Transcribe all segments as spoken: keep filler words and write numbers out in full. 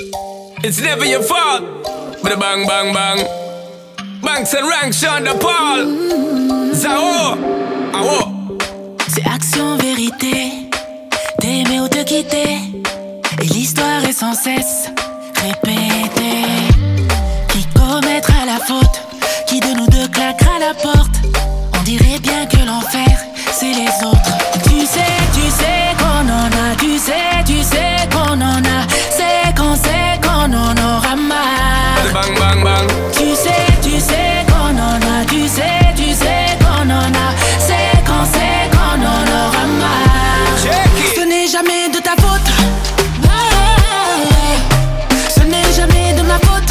It's never your fault. But a bang, bang, bang. Banks and ranks, Sean de Paul. Zao. Awo. C'est action, vérité. T'aimer ou te quitter. Et l'histoire est sans cesse répétée. Qui commettra la faute? Qui de nous deux claquera la porte? On dirait bien que l'enfer, c'est les autres. Tu sais, tu sais qu'on en a. Tu sais, tu sais qu'on en a. C'est qu'on sait qu'on en aura marre. Bang, bang, bang. Tu sais, tu sais qu'on en a. Tu sais, tu sais qu'on en a. C'est qu'on sait qu'on en aura marre. Ce n'est jamais de ta faute. Ce n'est jamais de ma faute.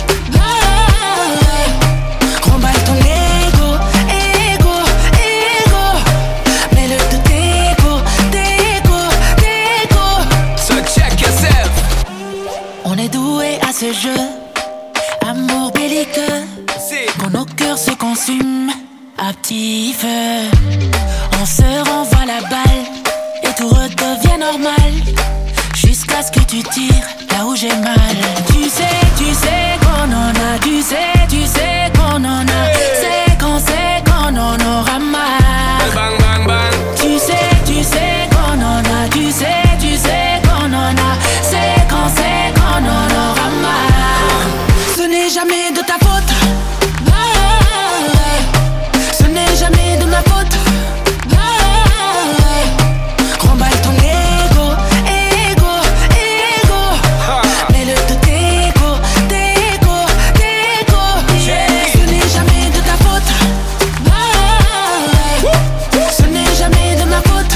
Remballe ton ego, ego, ego. Mets-le de t'ego, t'ego, t'ego. So check yourself. On est doué à ce jeu, amour belliqueux. Quand nos cœurs se consument à petit feu, on se renvoie la balle et tout redevient normal. Jusqu'à ce que tu tires là où j'ai mal. Tu sais, tu sais qu'on en a. Tu sais, tu sais qu'on en a. C'est qu'on sait qu'on en aura marre. Bang, bang, bang. Tu sais, tu sais qu'on en a. Tu sais, tu sais qu'on en a. C'est qu'on sait qu'on en aura marre. Ce n'est jamais de ta faute. Ce n'est jamais de ma faute. Remballe ton ego, ego, ego. Mets-le de t'ego, t'ego, t'ego. Ce n'est jamais de ta faute. Ce n'est jamais de ma faute.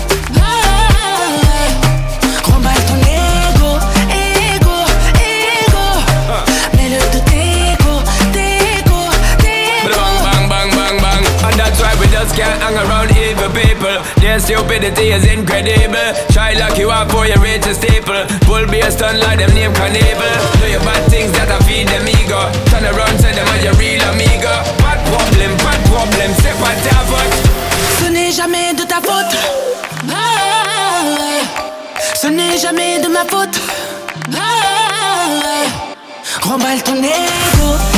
Remballe ton ego, ego, ego. Mets-le de t'ego, t'ego, t'ego. Bang, bang, bang, bang. And that's why we just can't hang around evil people. Their stupidity is incredible. Try lock you up for you reach a staple. Pull be a stun like them name Cannibal. Do your bad things that I feed them ego. Turn around, say them are your real amigo. Bad problem, bad problem. C'est pas ta faute. Ce n'est jamais de ta faute. Ce n'est jamais de ma faute. Remballe ton ego.